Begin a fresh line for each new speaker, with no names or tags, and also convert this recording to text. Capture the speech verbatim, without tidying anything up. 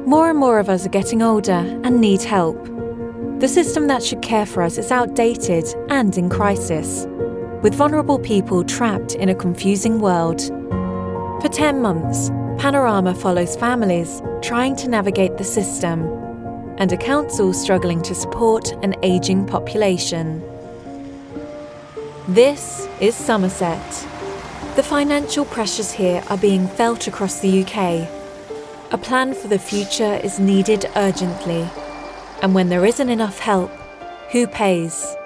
More and more of us are getting older and need help. The system that should care for us is outdated and in crisis, with vulnerable people trapped in a confusing world. For ten months, Panorama follows families trying to navigate the system and a council struggling to support an ageing population. This is Somerset. The financial pressures here are being felt across the U K. A plan for the future is needed urgently. And when there isn't enough help, who pays?